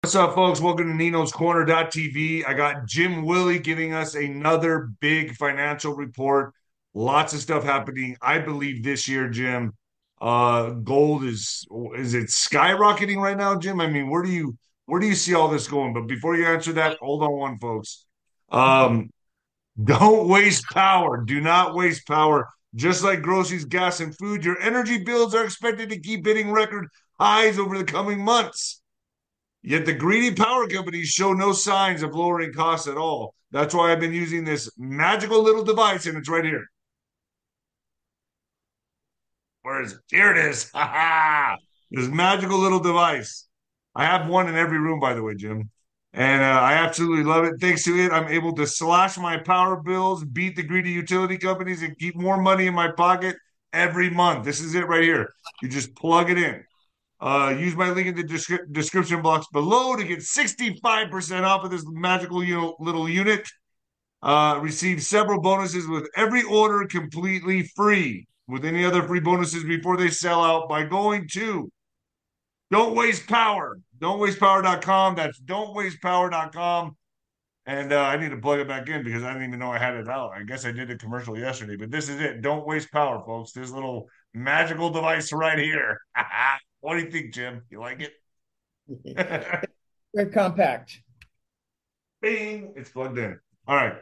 What's up, folks? Welcome to Nino's Corner.tv. I got Jim Willie giving us another big financial report. Lots of stuff happening. I believe this year, Jim, gold is it skyrocketing right now, Jim? I mean, where do you see all this going? But before you answer that, hold on one, folks. Um, don't waste power. Do not waste power. Just like groceries, gas, and food, your energy bills are expected to keep hitting record highs over the coming months. Yet the greedy power companies show no signs of lowering costs at all. That's why I've been using this magical little device, and it's right here. Where is it? Here it is. Ha ha! This magical little device. I have one in every room, by the way, Jim. And I absolutely love it. Thanks to it, I'm able to slash my power bills, beat the greedy utility companies, and keep more money in my pocket every month. This is it right here. You just plug it in. Use my link in the description box below to get 65% off of this magical little unit. Receive several bonuses with every order completely free. With any other free bonuses before they sell out by going to Don't Waste Power. Don'tWastePower.com. That's Don'tWastePower.com. And I need to plug it back in because I didn't even know I had it out. I guess I did a commercial yesterday, but this is it. Don't waste power, folks. This little magical device right here. What do you think, Jim? You like it? Very compact. Bing, it's plugged in. All right.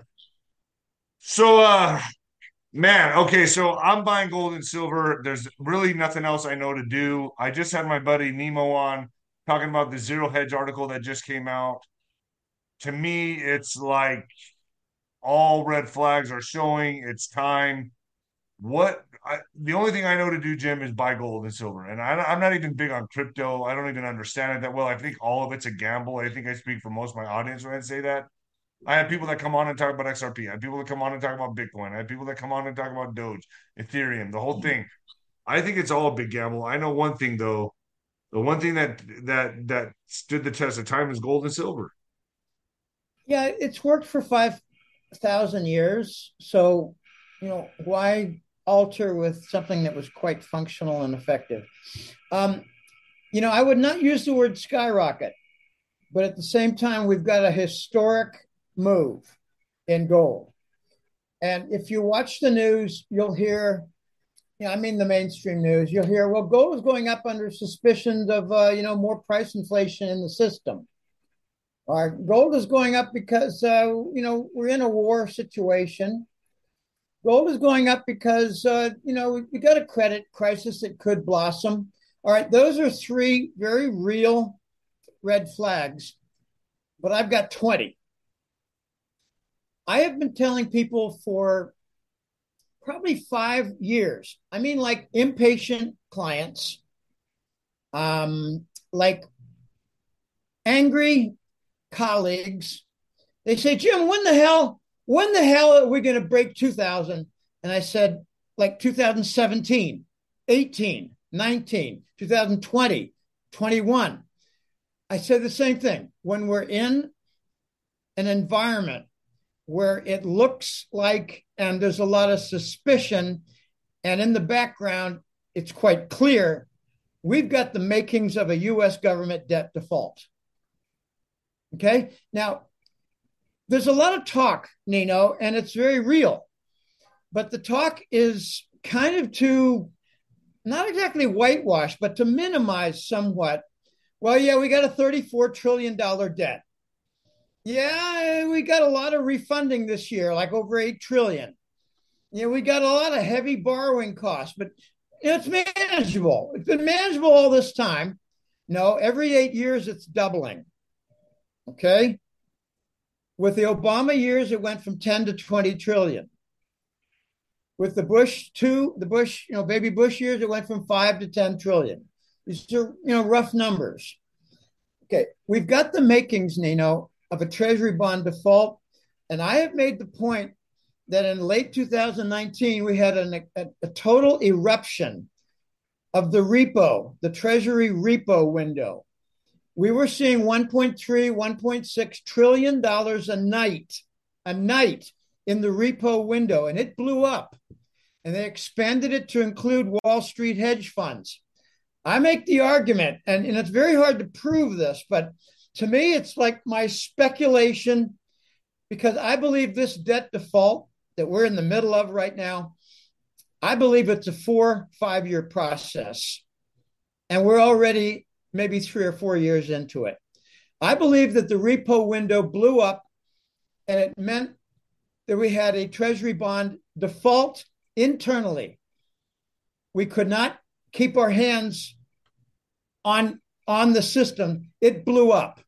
So man, okay, so I'm buying gold and silver. There's really nothing else I know to do. I just had my buddy Nemo on talking about the Zero Hedge article that just came out. To me, it's like all red flags are showing it's time. The only thing I know to do, Jim, is buy gold and silver. And I'm not even big on crypto. I don't even understand it that well. I think all of it's a gamble. I think I speak for most of my audience when I say that. I have people that come on and talk about XRP. I have people that come on and talk about Bitcoin. I have people that come on and talk about Doge, Ethereum, the whole thing. I think it's all a big gamble. I know one thing though. The one thing that stood the test of time is gold and silver. Yeah, it's worked for 5,000 years. So, why alter with something that was quite functional and effective? Um, I would not use the word skyrocket, but at the same time, we've got a historic move in gold. And if you watch the news, you'll hear, I mean, the mainstream news, you'll hear, well, gold is going up under suspicions of, more price inflation in the system. Our gold is going up because we're in a war situation. Gold is going up because we got a credit crisis that could blossom. All right, those are three very real red flags, but I've got 20. I have been telling people for probably 5 years. I mean, like impatient clients, like angry colleagues. They say, Jim, when the hell are we going to break 2000? And I said, like 2017, 18, 19, 2020, 21. I said the same thing. When we're in an environment where it looks like, and there's a lot of suspicion, and in the background, it's quite clear we've got the makings of a US government debt default. Okay. Now, there's a lot of talk, Nino, and it's very real. But the talk is kind of to not exactly whitewash, but to minimize somewhat. Well, yeah, we got a $34 trillion debt. Yeah, we got a lot of refunding this year, like over 8 trillion. Yeah, we got a lot of heavy borrowing costs, but it's manageable. It's been manageable all this time. No, every 8 years it's doubling. Okay. With the Obama years, it went from 10 to 20 trillion. With the Bush, baby Bush years, it went from 5 to 10 trillion. These are, rough numbers. Okay. We've got the makings, Nino, of a treasury bond default. And I have made the point that in late 2019, we had a total eruption of the treasury repo window. We were seeing 1.3, 1.6 trillion dollars a night in the repo window, and it blew up. And they expanded it to include Wall Street hedge funds. I make the argument, and it's very hard to prove this, but To me, it's like my speculation because I believe this debt default that we're in the middle of right now, I believe it's a 4-5 year process. And we're already maybe 3 or 4 years into it. I believe that the repo window blew up and it meant that we had a treasury bond default internally. We could not keep our hands on the system. It blew up.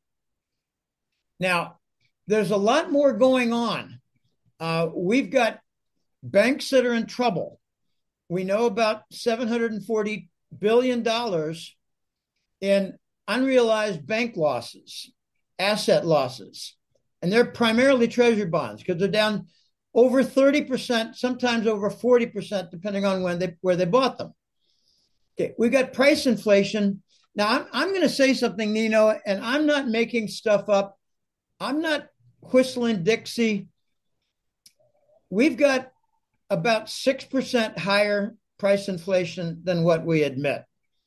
Now, there's a lot more going on. We've got banks that are in trouble. We know about $740 billion in unrealized bank losses, asset losses. And they're primarily treasury bonds because they're down over 30%, sometimes over 40%, depending on where they bought them. Okay, we got price inflation. Now, I'm going to say something, Nino, and I'm not making stuff up. I'm not whistling Dixie. We've got about 6% higher price inflation than what we admit.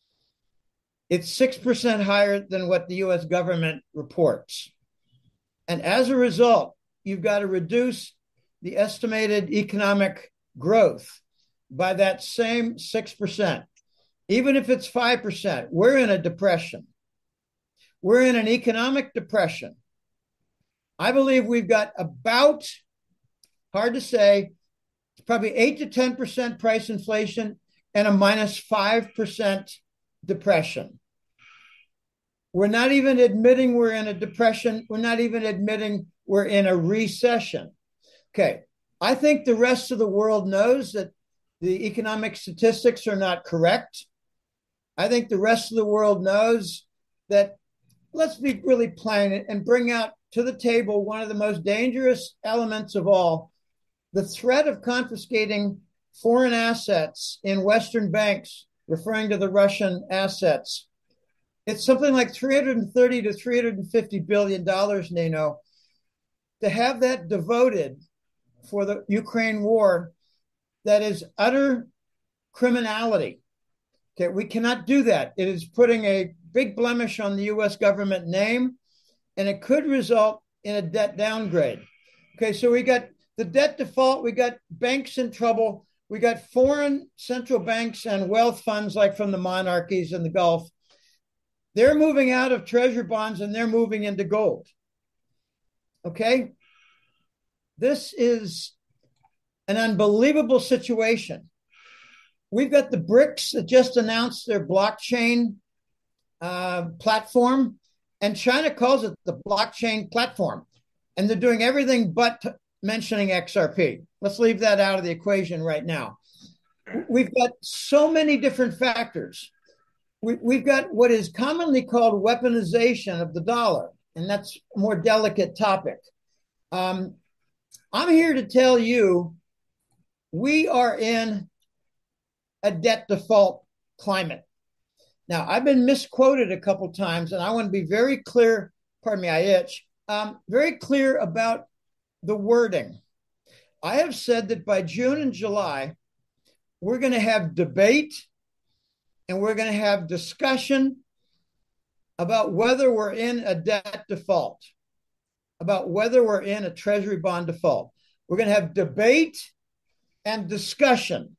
It's 6% higher than what the U.S. government reports. And as a result, you've got to reduce the estimated economic growth by that same 6%. Even if it's 5%, we're in a depression. We're in an economic depression. I believe we've got about, hard to say, probably 8 to 10% price inflation and a minus 5% depression. We're not even admitting we're in a depression. We're not even admitting we're in a recession. Okay, I think the rest of the world knows that the economic statistics are not correct. I think the rest of the world knows that, let's be really plain and bring out to the table one of the most dangerous elements of all, the threat of confiscating foreign assets in Western banks, referring to the Russian assets. It's something like $330 to $350 billion, Nino. To have that devoted for the Ukraine war, that is utter criminality. Okay, we cannot do that. It is putting a big blemish on the U.S. government name, and it could result in a debt downgrade. Okay, so we got the debt default, we got banks in trouble, we got foreign central banks and wealth funds like from the monarchies in the Gulf. They're moving out of treasury bonds and they're moving into gold. Okay? This is an unbelievable situation. We've got the BRICS that just announced their blockchain platform, and China calls it the blockchain platform. And they're doing everything but mentioning XRP. Let's leave that out of the equation right now. We've got so many different factors. We've got what is commonly called weaponization of the dollar, and that's a more delicate topic. I'm here to tell you we are in a debt default climate. Now, I've been misquoted a couple of times, and I want to be very clear. Pardon me, I itch. Very clear about the wording. I have said that by June and July, we're going to have debate and we're going to have discussion about whether we're in a debt default, about whether we're in a treasury bond default. We're going to have debate and discussion.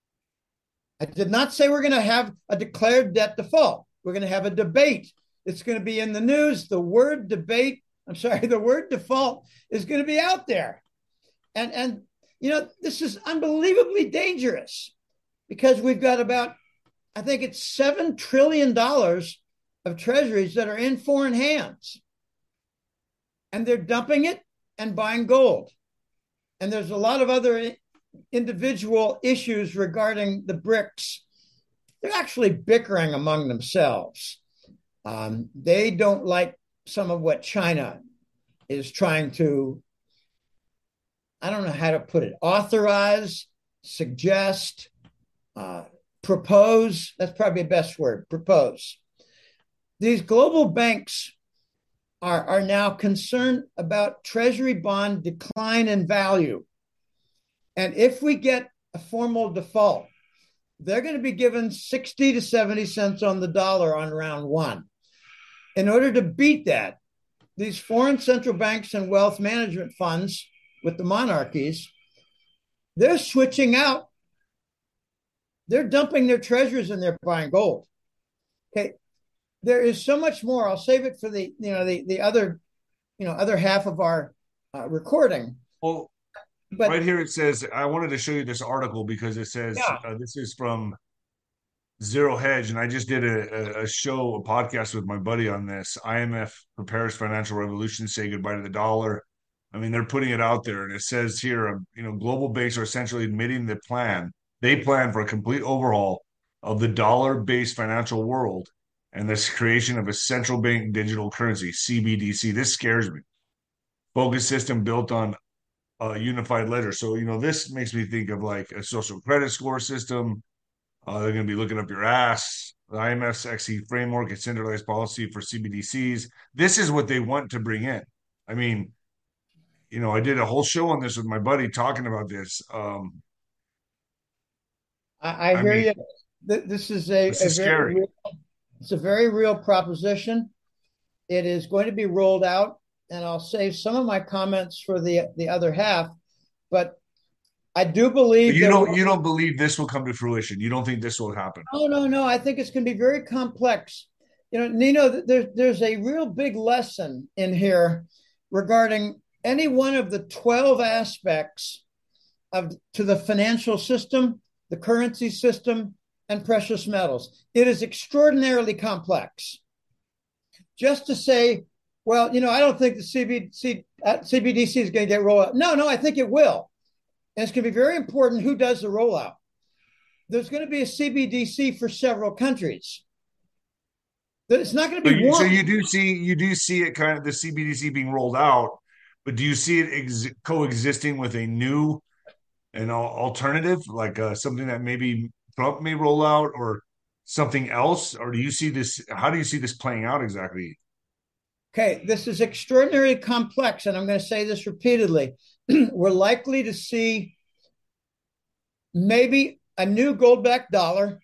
I did not say we're going to have a declared debt default. We're going to have a debate. It's going to be in the news. The word default is going to be out there. And you know, this is unbelievably dangerous because we've got about, I think it's $7 trillion of treasuries that are in foreign hands. And they're dumping it and buying gold. And there's a lot of other individual issues regarding the BRICS. They're actually bickering among themselves. They don't like some of what China is trying to, I don't know how to put it, authorize, suggest, propose. That's probably the best word, propose. These global banks are now concerned about treasury bond decline in value. And if we get a formal default, they're going to be given 60 to 70 cents on the dollar on round one. In order to beat that, these foreign central banks and wealth management funds with the monarchies, they're switching out. They're dumping their treasures and they're buying gold. Okay, there is so much more. I'll save it for the other other half of our recording. Well, But right here it says, I wanted to show you this article because it says yeah, this is from Zero Hedge, and I just did a show, a podcast with my buddy on this. IMF prepares financial revolution, say goodbye to the dollar. I mean, they're putting it out there, and it says here, global banks are essentially admitting they plan for a complete overhaul of the dollar-based financial world and this creation of a central bank digital currency, CBDC. This scares me. Focus system built on a unified ledger. So, this makes me think of like a social credit score system. They're going to be looking up your ass. The IMF's XE framework and centralized policy for CBDCs. This is what they want to bring in. I mean, I did a whole show on this with my buddy talking about this. I I hear mean, you. This is this is scary. it's a very real proposition. It is going to be rolled out, and I'll save some of my comments for the other half. But I do But believe you don't believe this will come to fruition. You don't think this will happen. Oh no. I think it's going to be very complex. Nino, there's a real big lesson in here regarding any one of the 12 aspects to the financial system, the currency system, and precious metals. It is extraordinarily complex. Just to say, well, I don't think the CBDC is going to get rolled out. No, I think it will. And it's going to be very important who does the rollout. There's going to be a CBDC for several countries. It's not going to be one. So you do see it kind of the CBDC being rolled out, but do you see it coexisting with a new an alternative, like something that maybe Trump may roll out or something else? Or do you see this? How do you see this playing out exactly? Okay, this is extraordinarily complex, and I'm going to say this repeatedly. We're likely to see maybe a new gold-backed dollar,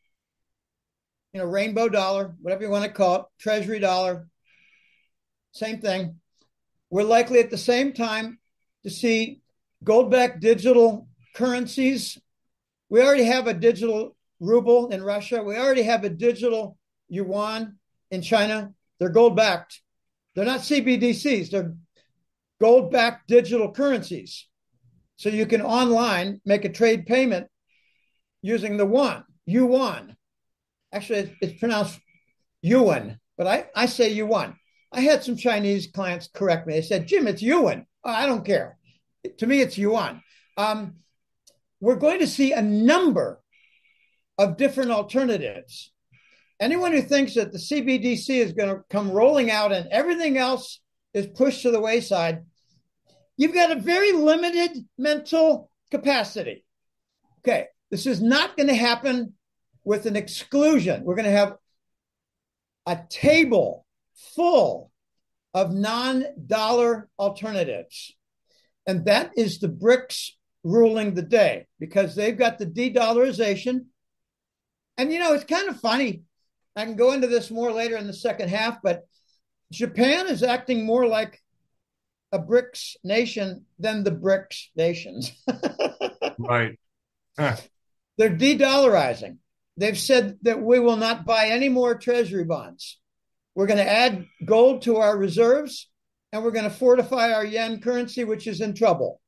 rainbow dollar, whatever you want to call it, treasury dollar, same thing. We're likely at the same time to see gold-backed digital currencies. We already have a digital ruble in Russia. We already have a digital yuan in China. They're gold-backed. They're not CBDCs. They're gold-backed digital currencies. So you can online make a trade payment using the yuan. Actually, it's pronounced yuan, but I say yuan. I had some Chinese clients correct me. They said, Jim, it's yuan. Oh, I don't care. To me, it's yuan. We're going to see a number of different alternatives. Anyone who thinks that the CBDC is going to come rolling out and everything else is pushed to the wayside, you've got a very limited mental capacity. Okay, this is not going to happen with an exclusion. We're going to have a table full of non-dollar alternatives. And that is the BRICS ruling the day because they've got the de-dollarization. And, it's kind of funny. I can go into this more later in the second half, but Japan is acting more like a BRICS nation than the BRICS nations. Right. They're de-dollarizing. They've said that we will not buy any more treasury bonds. We're going to add gold to our reserves, and we're going to fortify our yen currency, which is in trouble.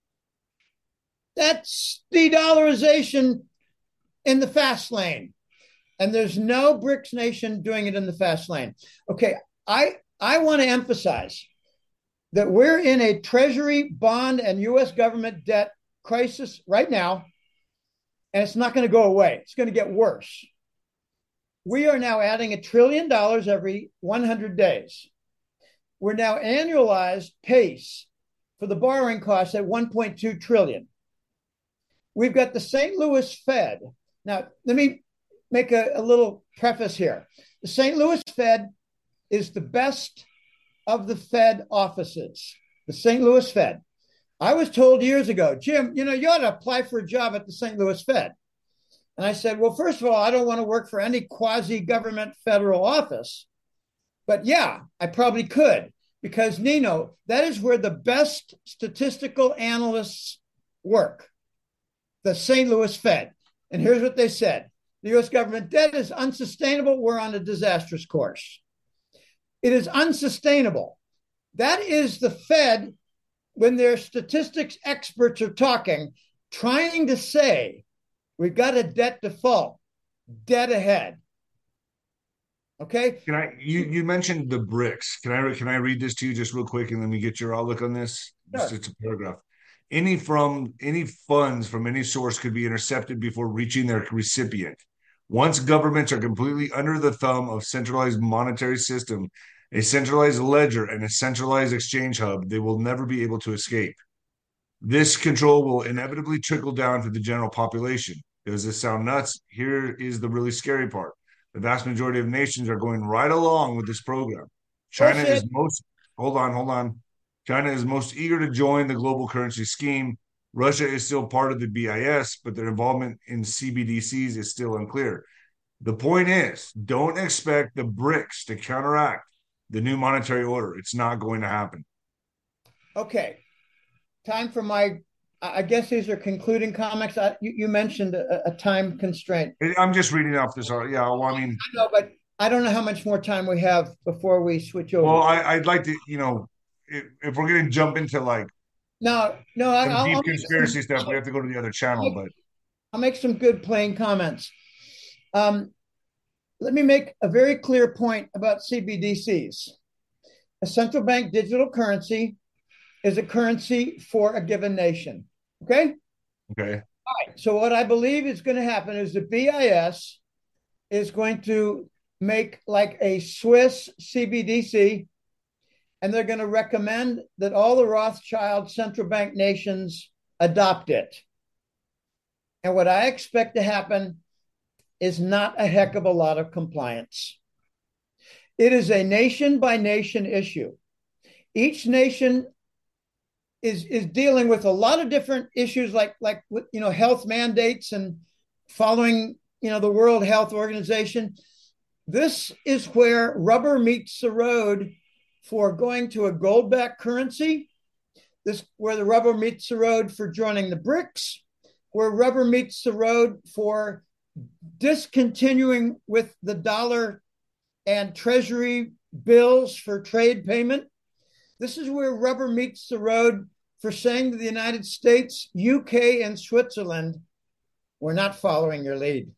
That's de-dollarization in the fast lane. And there's no BRICS nation doing it in the fast lane. Okay, I want to emphasize that we're in a treasury bond and U.S. government debt crisis right now, and it's not going to go away. It's going to get worse. We are now adding $1 trillion every 100 days. We're now annualized pace for the borrowing costs at 1.2 trillion. We've got the St. Louis Fed. Now, let me make a little preface here. The St. Louis Fed is the best of the Fed offices, the St. Louis Fed. I was told years ago, Jim, you ought to apply for a job at the St. Louis Fed. And I said, well, first of all, I don't want to work for any quasi-government federal office. But yeah, I probably could. because Nino, that is where the best statistical analysts work, the St. Louis Fed. And here's what they said: the US government debt is unsustainable. We're on a disastrous course. It is unsustainable. That is the Fed, when their statistics experts are talking, trying to say we've got a debt default, debt ahead. Okay. You mentioned the BRICS. Can I read this to you just real quick and let me get your outlook on this? Sure. It's a paragraph. Any funds from any source could be intercepted before reaching their recipient. Once governments are completely under the thumb of centralized monetary system, a centralized ledger, and a centralized exchange hub, they will never be able to escape. This control will inevitably trickle down to the general population. Does this sound nuts? Here is the really scary part. The vast majority of nations are going right along with this program. China is most, hold on. China is most eager to join the global currency scheme. Russia is still part of the BIS, but their involvement in CBDCs is still unclear. The point is, don't expect the BRICS to counteract the new monetary order. It's not going to happen. Okay. Time for I guess these are concluding comments. You mentioned a time constraint. I'm just reading off this. Yeah, well, I mean, I know, but I don't know how much more time we have before we switch over. Well, I'd like to, if we're going to jump into like no, some deep conspiracy stuff, we have to go to the other channel. But I'll make some good plain comments. Let me make a very clear point about CBDCs. A central bank digital currency is a currency for a given nation. Okay? Okay. All right. So what I believe is going to happen is the BIS is going to make like a Swiss CBDC, and they're going to recommend that all the Rothschild central bank nations adopt it. And what I expect to happen is not a heck of a lot of compliance. It is a nation by nation issue. Each nation is dealing with a lot of different issues like health mandates and following the World Health Organization. This is where rubber meets the road for going to a gold-backed currency. This where the rubber meets the road for joining the BRICS, where rubber meets the road for discontinuing with the dollar and treasury bills for trade payment. This is where rubber meets the road for saying to the United States, UK, and Switzerland, we're not following your lead.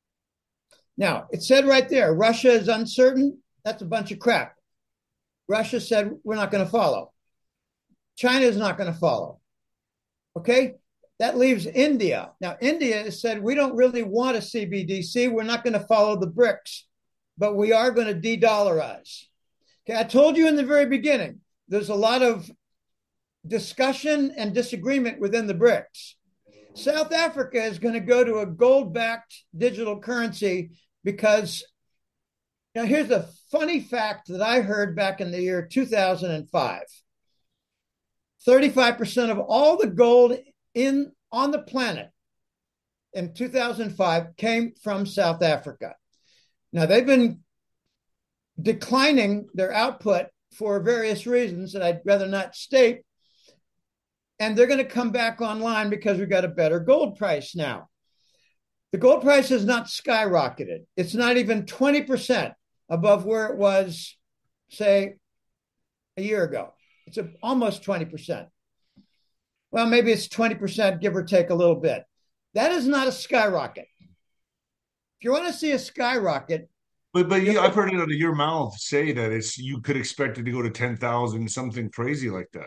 Now, it said right there, Russia is uncertain. That's a bunch of crap. Russia said, we're not going to follow. China is not going to follow. Okay? That leaves India. Now, India has said, we don't really want a CBDC. We're not going to follow the BRICS, but we are going to de-dollarize. Okay, I told you in the very beginning, there's a lot of discussion and disagreement within the BRICS. South Africa is going to go to a gold-backed digital currency because, here's a funny fact that I heard back in the year 2005. 35% of all the gold on the planet in 2005 came from South Africa. Now, they've been declining their output for various reasons that I'd rather not state. And they're going to come back online because we've got a better gold price now. The gold price has not skyrocketed. It's not even 20% above where it was, say, a year ago. It's almost 20%. Well, maybe it's 20%, give or take a little bit. That is not a skyrocket. If you want to see a skyrocket, But I've heard it out of your mouth say that you could expect it to go to 10,000, something crazy like that.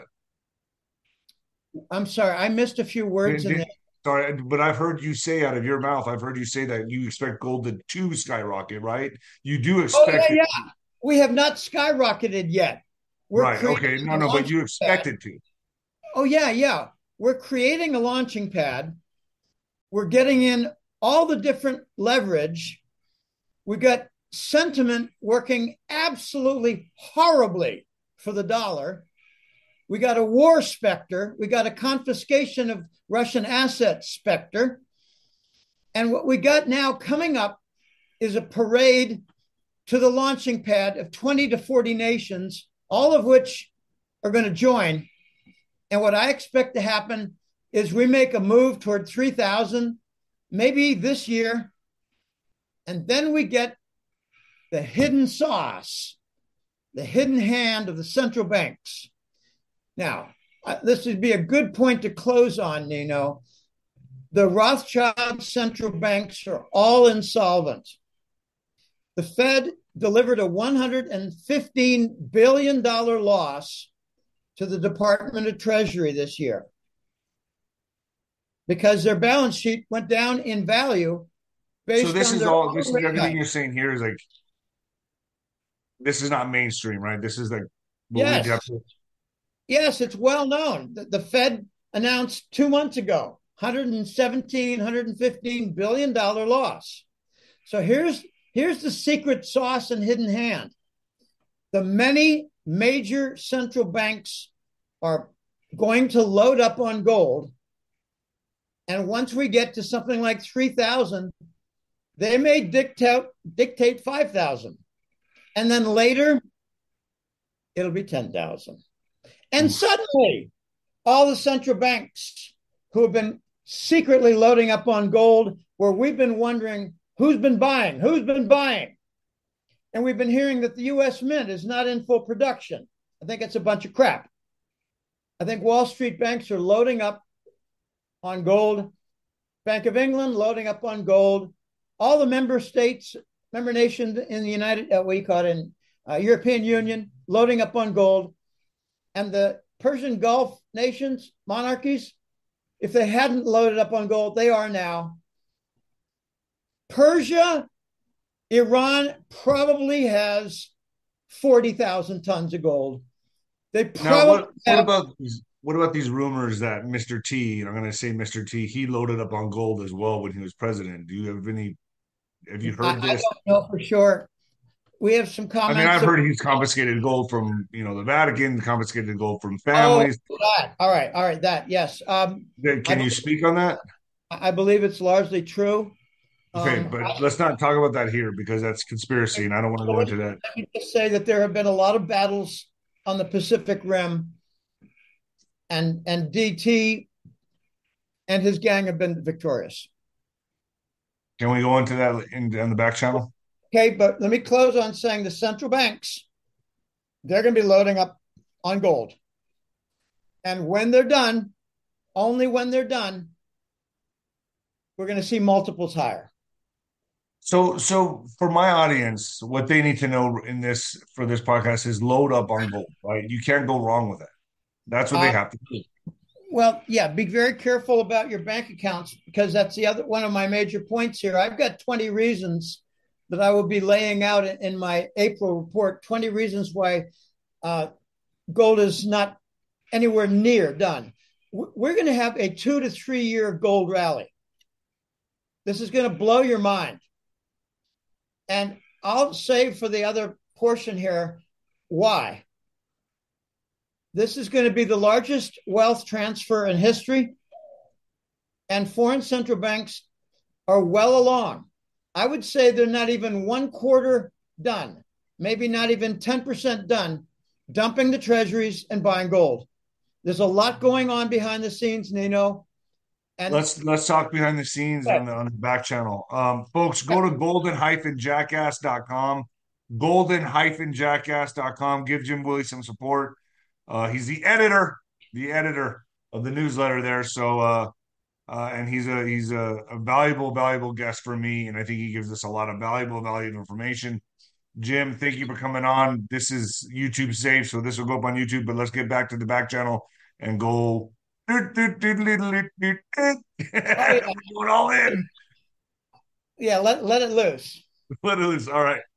I'm sorry, I missed a few words in there. Sorry, but I've heard you say out of your mouth, I've heard you say that you expect gold to skyrocket, right? You do expect it. Yeah. We have not skyrocketed yet. Right. Okay. No, but you expect it to. Oh, yeah. We're creating a launching pad. We're getting in all the different leverage. We got sentiment working absolutely horribly for the dollar. We got a war specter. We got a confiscation of Russian assets specter. And what we got now coming up is a parade to the launching pad of 20 to 40 nations, all of which are going to join. And what I expect to happen is we make a move toward 3,000, maybe this year. And then we get the hidden sauce, the hidden hand of the central banks. Now, this would be a good point to close on, Nino. The Rothschild central banks are all insolvent. The Fed delivered a $115 billion loss to the Department of Treasury this year because their balance sheet went down in value based So this on is their all. This is rate everything hike. you're saying here is like this is not mainstream, right? This is like what we have Yes, yes, it's well known. The Fed announced 2 months ago 117, $115 billion loss. So here's the secret sauce and hidden hand. The many major central banks are going to load up on gold. And once we get to something like 3,000, they may dictate 5,000. And then later, it'll be 10,000. And suddenly, all the central banks who have been secretly loading up on gold, where we've been wondering who's been buying, who's been buying. And we've been hearing that the US Mint is not in full production. I think it's a bunch of crap. I think Wall Street banks are loading up on gold. Bank of England loading up on gold. All the member states, member nations in the European Union loading up on gold. And the Persian Gulf nations, monarchies, if they hadn't loaded up on gold, they are now. Persia, Iran probably has 40,000 tons of gold. They now. probably have. What about these rumors that Mr. T, and I'm going to say Mr. T, he loaded up on gold as well when he was president? Do you have any? Have you heard I this? don't know for sure. We have some I mean, comments. I've heard he's confiscated gold from the Vatican, confiscated gold from Oh, families. that. All right. That, yes. I, Can you speak on that? I believe it's largely true. Okay, Um, but let's not talk about that here because that's conspiracy, and I don't want to go let into that. me just say that there have been a lot of battles on the Pacific Rim, and DT and his gang have been victorious. Can we go into that in the back channel? Okay, but let me close on saying the central banks, they're going to be loading up on gold. And when they're done, only when they're done, we're going to see multiples higher. So for my audience, what they need to know for this podcast is load up on gold, right? You can't go wrong with it. That's what they Uh, have to do. well, yeah, be very careful about your bank accounts because that's the other one of my major points here. I've got 20 reasons that I will be laying out in my April report, 20 reasons why uh, gold is not anywhere near done. We're going to have a 2 to 3 year gold rally. This is going to blow your mind. And I'll say for the other portion here why. This is going to be the largest wealth transfer in history, and foreign central banks are well along. I would say they're not even 1/4 done, maybe not even 10% done, dumping the treasuries and buying gold. There's a lot going on behind the scenes, Nino. And Let's talk behind the scenes yeah, on the back channel. Folks, go to golden-jackass.com. Golden-jackass.com. Give Jim Willie some support. He's the editor of the newsletter there. So and he's a valuable guest for me, and I think he gives us a lot of valuable information. Jim, thank you for coming on. This is YouTube safe, so this will go up on YouTube. But let's get back to the back channel and go. Going oh yeah, all in. yeah, let it loose. Let it loose. All right.